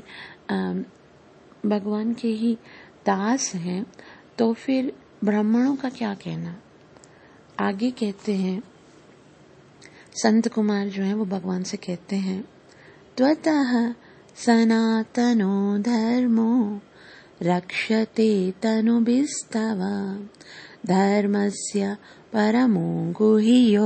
भगवान के ही दास हैं तो फिर ब्राह्मणों का क्या कहना। आगे कहते हैं संत कुमार जो है वो भगवान से कहते हैं त्वतः सनातनो धर्मो रक्षते तनुभिस्तव धर्मस्य परमो गुह्यो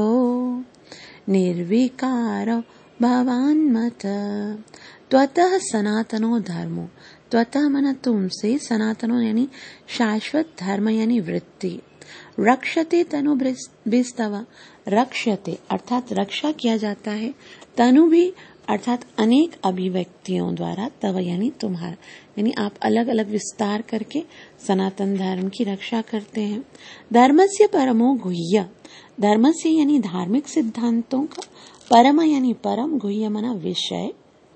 निर्विकारो भवान्मत। त्वतः सनातनो धर्मो, त्वतः मना तुमसे, सनातनो यानी शाश्वत, धर्म यानी वृत्ति, रक्षते तनु भिस्तव, रक्षते अर्थात रक्षा किया जाता है, तनु भी अर्थात अनेक अभिव्यक्तियों द्वारा, तव यानी तुम्हारा, यानी आप अलग अलग विस्तार करके सनातन धर्म की रक्षा करते हैं। धर्मस्य परमो गुह्य, धर्मस्य यानी धार्मिक सिद्धांतों का, परम यानी परम, गुह्य मना विषय,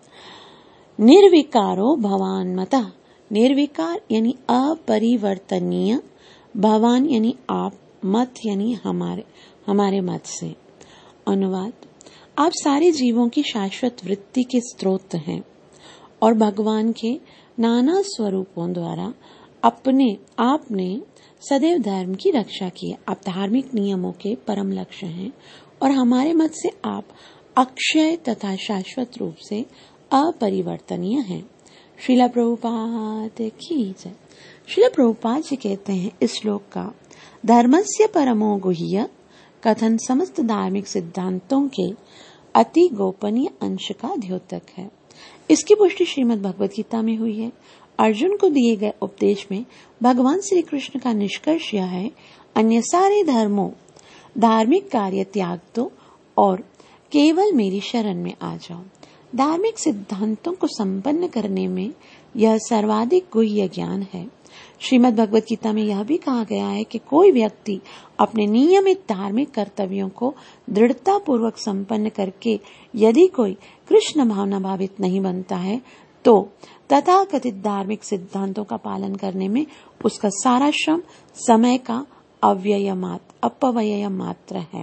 निर्विकारो भवान मतः, निर्विकार यानी अपरिवर्तनीय, भवान यानी आप, मत यानी हमारे हमारे मत से। अनुवाद, आप सारे जीवों की शाश्वत वृत्ति के स्रोत हैं और भगवान के नाना स्वरूपों द्वारा अपने आपने सदैव धर्म की रक्षा की है। आप धार्मिक नियमों के परम लक्ष्य हैं और हमारे मत से आप अक्षय तथा शाश्वत रूप से अपरिवर्तनीय हैं। श्रीला प्रभुपाद की जय। श्रीला प्रभुपाद जी कहते हैं इस श्लोक का धर्मस्य परमो गुह्य कथन समस्त धार्मिक सिद्धांतों के अति गोपनीय अंश का द्योतक है। इसकी पुष्टि श्रीमद् भगवद गीता में हुई है। अर्जुन को दिए गए उपदेश में भगवान श्री कृष्ण का निष्कर्ष यह है, अन्य सारे धर्मों धार्मिक कार्य त्याग दो और केवल मेरी शरण में आ जाओ। धार्मिक सिद्धांतों को संपन्न करने में यह सर्वाधिक गुह्य ज्ञान है। श्रीमद् भगवद गीता में यह भी कहा गया है कि कोई व्यक्ति अपने नियमित धार्मिक कर्तव्यों को दृढ़ता पूर्वक संपन्न करके यदि कोई कृष्ण भावना भावित नहीं बनता है तो तथा कथित धार्मिक सिद्धांतों का पालन करने में उसका सारा श्रम समय का अव्यय मात्र अपव्यय मात्र है।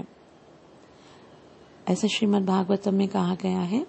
ऐसा श्रीमद् भागवतम में कहा गया है।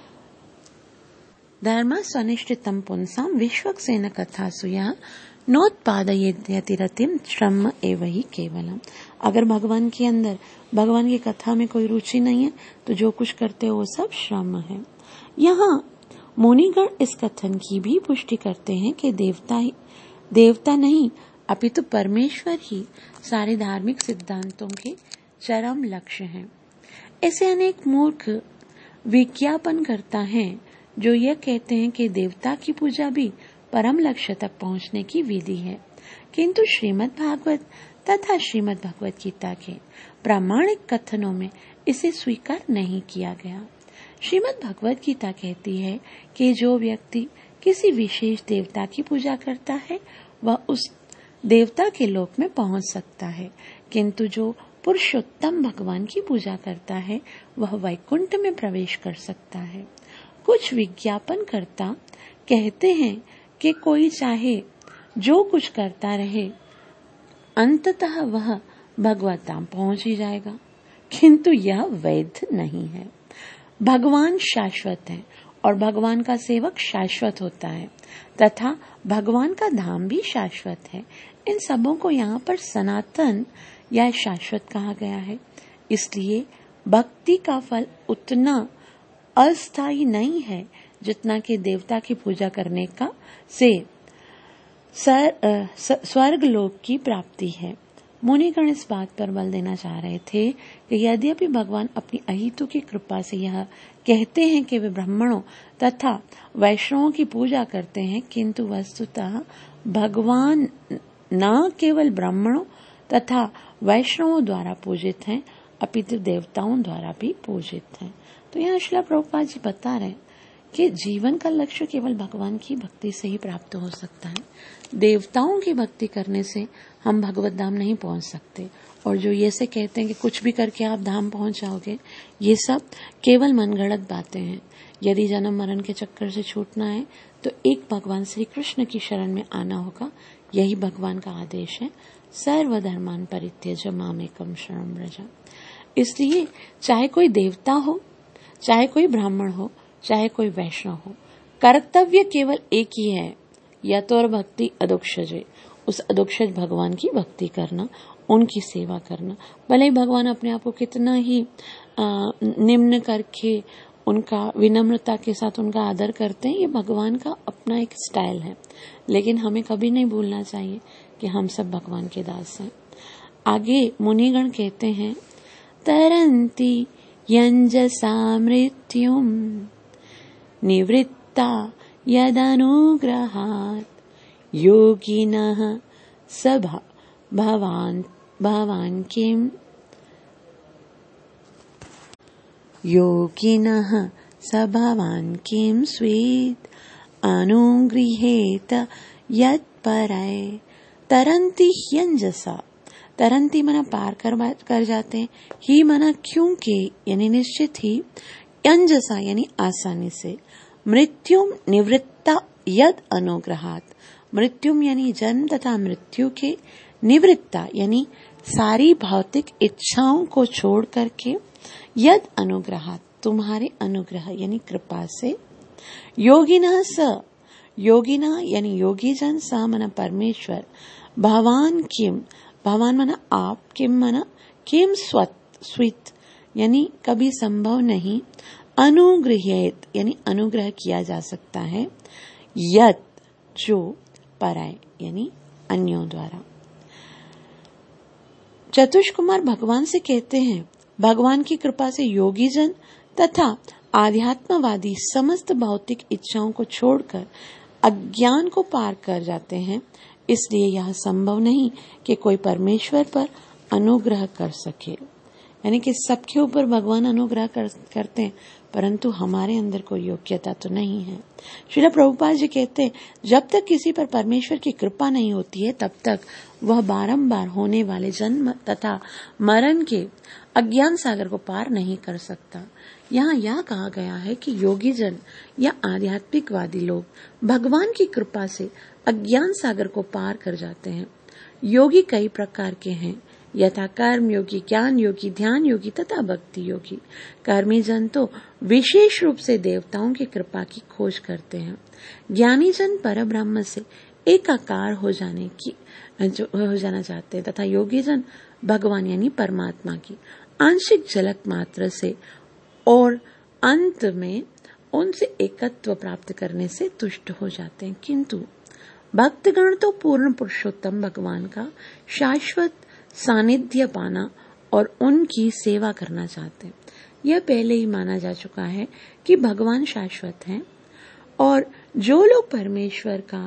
धर्म स्वनिष्ठितम पुंसाम विश्वक्सेन कथासु यः नोत्पादयेति रतिम श्रम एव ही केवलम। अगर भगवान के अंदर भगवान की कथा में कोई रुचि नहीं है तो जो कुछ करते हो वो सब श्रम है। यहाँ मुनिगण इस कथन की भी पुष्टि करते हैं कि देवता ही देवता नहीं अपितु परमेश्वर ही सारे धार्मिक सिद्धांतों के चरम लक्ष्य हैं। ऐसे अनेक मूर्ख विज्ञापन करता है जो यह कहते हैं कि देवता की पूजा भी परम लक्ष्य तक पहुंचने की विधि है, किंतु श्रीमद् भागवत तथा श्रीमद् भगवद गीता के प्रामाणिक कथनों में इसे स्वीकार नहीं किया गया। श्रीमद् भगवद गीता कहती है कि जो व्यक्ति किसी विशेष देवता की पूजा करता है वह उस देवता के लोक में पहुंच सकता है, किंतु जो पुरुषोत्तम भगवान की पूजा करता है वह वैकुंठ में प्रवेश कर सकता है। कुछ विज्ञापन करता कहते हैं कि कोई चाहे जो कुछ करता रहे अंततः वह भगवत धाम पहुंच ही जाएगा, किंतु यह वैध नहीं है। भगवान शाश्वत है और भगवान का सेवक शाश्वत होता है तथा भगवान का धाम भी शाश्वत है। इन सबों को यहाँ पर सनातन या शाश्वत कहा गया है। इसलिए भक्ति का फल उतना अस्थायी नहीं है जितना कि देवता की पूजा करने का से स्वर्ग लोक की प्राप्ति है। मुनिगण इस बात पर बल देना चाह रहे थे कि यद्यपि भगवान अपनी अहितु की कृपा से यह कहते हैं कि वे ब्राह्मणों तथा वैष्णवों की पूजा करते हैं, किंतु वस्तुतः भगवान न केवल ब्राह्मणों तथा वैष्णवों द्वारा पूजित हैं अपितु देवताओं द्वारा भी पूजित हैं। तो यहाँ श्रील प्रभुपाद जी बता रहे हैं कि जीवन का लक्ष्य केवल भगवान की भक्ति से ही प्राप्त हो सकता है। देवताओं की भक्ति करने से हम भगवत धाम नहीं पहुंच सकते। और जो ये से कहते हैं कि कुछ भी करके आप धाम पहुंच जाओगे, ये सब केवल मनगढ़ंत बातें हैं। यदि जन्म मरण के चक्कर से छूटना है तो एक भगवान श्री कृष्ण की शरण में आना होगा। यही भगवान का आदेश है, सर्वधर्मान परित्यज्य मामेकं शरणं व्रज। इसलिए चाहे कोई देवता हो, चाहे कोई ब्राह्मण हो, चाहे कोई वैष्णव हो, कर्तव्य केवल एक ही है, यतोर भक्ति अदोक्षजे, उस अदोक्षज भगवान की भक्ति करना, उनकी सेवा करना। भले ही भगवान अपने आप को कितना ही निम्न करके उनका विनम्रता के साथ उनका आदर करते हैं, ये भगवान का अपना एक स्टाइल है, लेकिन हमें कभी नहीं भूलना चाहिए कि हम सब भगवान के दास हैं। आगे मुनिगण कहते हैं, तरन्ति यंजसा मृत्युम निवृत्ता यदनुग्रहात् योगिनः सभा भवान भवान किम योगिनः सभवान किम स्वेद अनुगृहेत यत्पराय। तरन्ति ह्यंजसा, तरन्ति मना पार कर, कर जाते हैं, ही मना क्योंकि यानी निश्चित ही, अंजसा यानी आसानी से, मृत्युम निवृत्ता यद अनुग्रहात, मृत्युम यानी जन्म तथा मृत्यु के, निवृत्ता यानी सारी भौतिक इच्छाओं को छोड़ करके, यद अनुग्रहात तुम्हारे अनुग्रह यानी कृपा से, योगिना स, योगिना यानी योगी जन, स मना परमेश्वर, भवान किम, भवान मना आप, किम मना किम स्वत स्वित यानी कभी संभव नहीं, अनुगृह्येत यानी अनुग्रह किया जा सकता है, यत जो, पराय यानी अन्यों द्वारा। चतुष्कुमार भगवान से कहते हैं, भगवान की कृपा से योगी जन तथा आध्यात्मवादी समस्त भौतिक इच्छाओं को छोड़कर अज्ञान को पार कर जाते हैं। इसलिए यह संभव नहीं कि कोई परमेश्वर पर अनुग्रह कर सके, यानी कि सबके ऊपर भगवान अनुग्रह कर, करते हैं, परंतु हमारे अंदर कोई योग्यता तो नहीं है। श्रील प्रभुपाद जी कहते हैं, जब तक किसी पर परमेश्वर की कृपा नहीं होती है, तब तक वह बारंबार होने वाले जन्म तथा मरण के अज्ञान सागर को पार नहीं कर सकता। यहाँ यह कहा गया है कि योगी जन या आध्यात्मिकवादी लोग भगवान की कृपा से अज्ञान सागर को पार कर जाते हैं। योगी कई प्रकार के हैं, यथा कर्म योगी, ज्ञान योगी, ध्यान योगी तथा भक्ति योगी। कर्मी जन तो विशेष रूप से देवताओं की कृपा की खोज करते हैं। ज्ञानी जन परब्रह्म से एकाकार हो जाने की जो हो जाना चाहते हैं, तथा योगी जन भगवान यानी परमात्मा की आंशिक झलक मात्र से और अंत में उनसे एकत्व प्राप्त करने से तुष्ट हो जाते हैं। किंतु भक्तगण तो पूर्ण पुरुषोत्तम भगवान का शाश्वत सानिध्य पाना और उनकी सेवा करना चाहते हैं। यह पहले ही माना जा चुका है कि भगवान शाश्वत हैं और जो लोग परमेश्वर का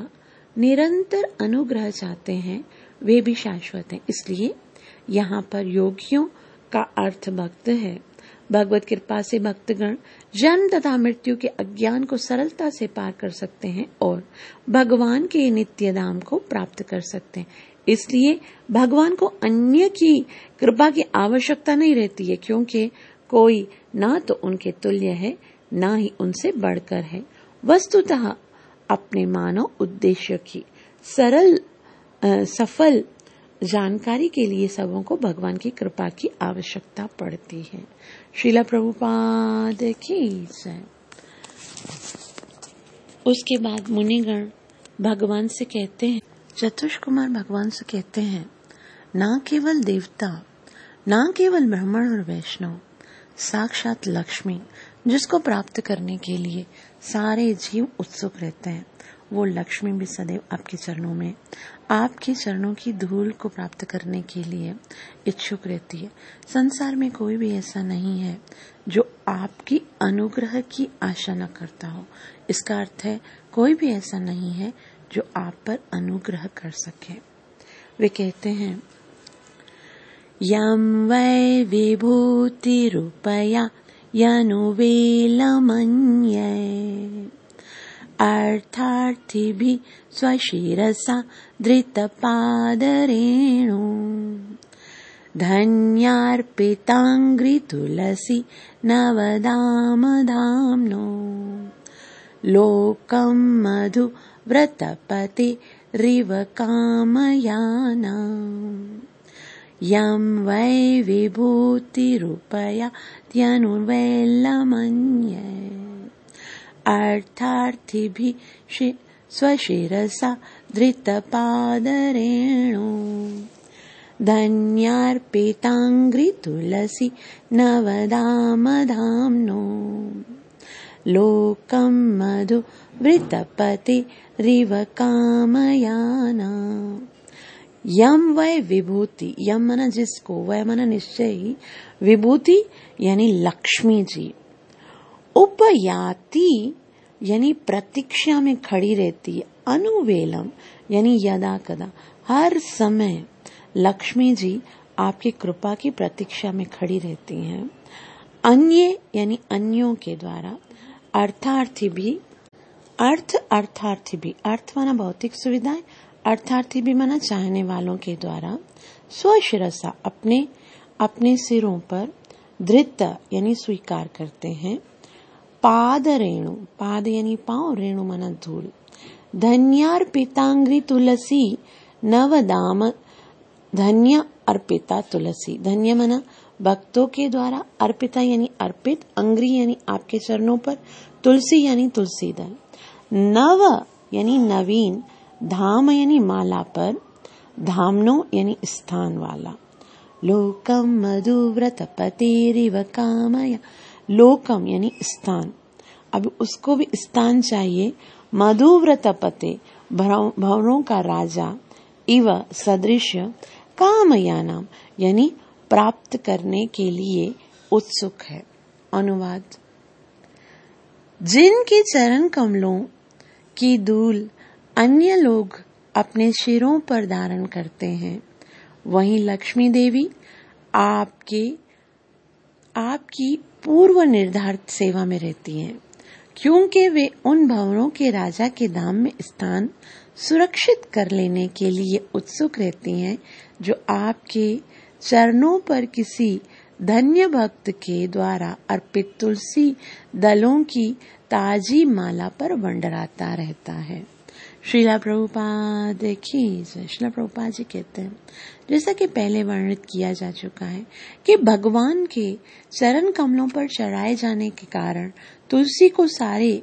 निरंतर अनुग्रह चाहते हैं वे भी शाश्वत हैं। इसलिए यहाँ पर योगियों का अर्थ भक्त है। भगवत कृपा से भक्तगण जन्म तथा मृत्यु के अज्ञान को सरलता से पार कर सकते हैं और भगवान के नित्य धाम को प्राप्त कर सकते हैं। इसलिए भगवान को अन्य की कृपा की आवश्यकता नहीं रहती है, क्योंकि कोई ना तो उनके तुल्य है ना ही उनसे बढ़कर है। वस्तुतः अपने मानव उद्देश्य की सरल आ, सफल जानकारी के लिए सबों को भगवान की कृपा की आवश्यकता पड़ती है। श्रील प्रभुपाद की जय। उसके बाद मुनिगण भगवान से कहते हैं, चतुष्कुमार भगवान से कहते हैं, ना केवल देवता, ना केवल ब्राह्मण और वैष्णव, साक्षात लक्ष्मी जिसको प्राप्त करने के लिए सारे जीव उत्सुक रहते हैं, वो लक्ष्मी भी सदैव आपके चरणों में, आपके चरणों की धूल को प्राप्त करने के लिए इच्छुक रहती है। संसार में कोई भी ऐसा नहीं है जो आपकी अनुग्रह की आशा न करता हो। इसका अर्थ है कोई भी ऐसा नहीं है जो आप पर अनुग्रह कर सके। वे कहते हैं, यम वै विभूति रूपया यनुवेलमन्ये अर्थार्थिभिः स्वशिरसा धृतपादरेणु धन्यार्पिताङ्घ्रितुलसी नवदामधाम्नो लोकं मधुव्रतपतिरिव कामयाना यं वै विभूतिरूपयात्यनुर्वेल्लमन्ये अर्थार्थिभिः स्वशिरसा धृतपादरेणु धन्यार्पिताङ्घ्रितुलसी नवदामधाम्नो लोकं मधुव्रतपतिरिव कामयाना यम वै विभूति, यम मना जिसको, वै मना निश्चय ही, विभूति यानी लक्ष्मी जी, उपयाति यानी प्रतीक्षा में खड़ी रहती है, अनुवेलम यानी यदा कदा, हर समय लक्ष्मी जी आपकी कृपा की प्रतीक्षा में खड़ी रहती हैं। अन्य यानी अन्यों के द्वारा, अर्थार्थी भी, अर्थ अर्थार्थी भी, अर्थ माना भौतिक सुविधाएं, अर्थार्थी भी माना चाहने वालों के द्वारा, स्वशिरसा अपने अपने सिरों पर, धृत यानी स्वीकार करते हैं, पाद रेणु, पाद यानी पांव, रेणु माना धूल, धन्यार्पितांग्री तुलसी नवदाम, धन्य अर्पिता तुलसी, धन्य माना भक्तों के द्वारा, अर्पिता यानी अर्पित, अंग्री यानी आपके चरणों पर, तुलसी यानी तुलसी दल, नव यानी नवीन, धाम यानी माला पर, धामनो यानी स्थान वाला, लोकम मधुव्रतपतिरिव कामया, लोकम यानी स्थान, अब उसको भी स्थान चाहिए, मधुव्रतपते भवनों का राजा, इव सदृश्य, कामयानाम यानी प्राप्त करने के लिए उत्सुक है। अनुवाद, जिनके चरण कमलों की धूल अन्य लोग अपने सिरों पर धारण करते हैं, वहीं लक्ष्मी देवी आपके आपकी पूर्व निर्धारित सेवा में रहती हैं, क्योंकि वे उन भवनों के राजा के धाम में स्थान सुरक्षित कर लेने के लिए उत्सुक रहती हैं, जो आपके चरणों पर किसी धन्य भक्त के द्वारा अर्पित तुलसी दलों की ताजी माला पर मंडराता रहता है। श्रीला प्रभुपाद की जय। श्रीला प्रभुपाद जी कहते हैं, जैसा कि पहले वर्णित किया जा चुका है कि भगवान के चरण कमलों पर चढ़ाए जाने के कारण तुलसी को सारे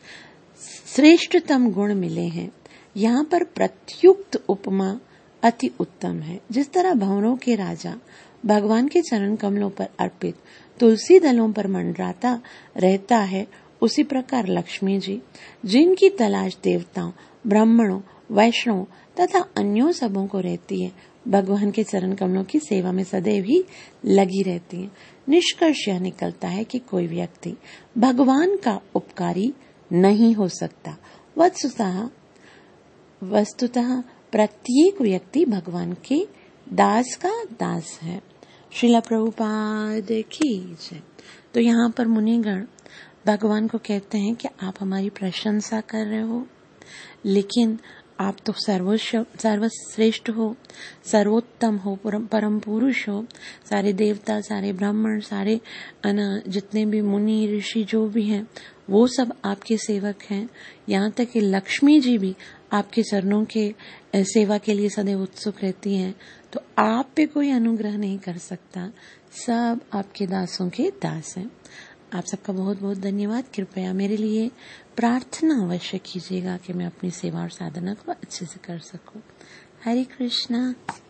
श्रेष्ठतम गुण मिले हैं। यहाँ पर प्रत्युक्त उपमा अति उत्तम है। जिस तरह भवनों के राजा भगवान के चरण कमलों पर अर्पित तुलसी दलों पर मंडराता रहता है, उसी प्रकार लक्ष्मी जी, जिनकी तलाश देवताओं, ब्राह्मणों, वैष्णवों तथा अन्यों सबों को रहती है, भगवान के चरण कमलों की सेवा में सदैव ही लगी रहती है। निष्कर्ष यह निकलता है कि कोई व्यक्ति भगवान का उपकारी नहीं हो सकता। वस्तुतः वस्तुतः प्रत्येक व्यक्ति भगवान के दास का दास है। श्रीला प्रभुपाद की जय। तो यहाँ पर मुनिगण भगवान को कहते हैं कि आप हमारी प्रशंसा कर रहे हो, लेकिन आप तो सर्वोच्च सर्वश्रेष्ठ हो, सर्वोत्तम हो, परम पुरुष हो। सारे देवता, सारे ब्राह्मण, सारे जितने भी मुनि ऋषि जो भी हैं, वो सब आपके सेवक हैं। यहाँ तक कि लक्ष्मी जी भी आपके चरणों के सेवा के लिए सदैव उत्सुक रहती हैं। तो आप पे कोई अनुग्रह नहीं कर सकता, सब आपके दासों के दास हैं। आप सबका बहुत बहुत धन्यवाद। कृपया मेरे लिए प्रार्थना अवश्य कीजिएगा कि मैं अपनी सेवा और साधना को अच्छे से कर सकूं। हरे कृष्णा।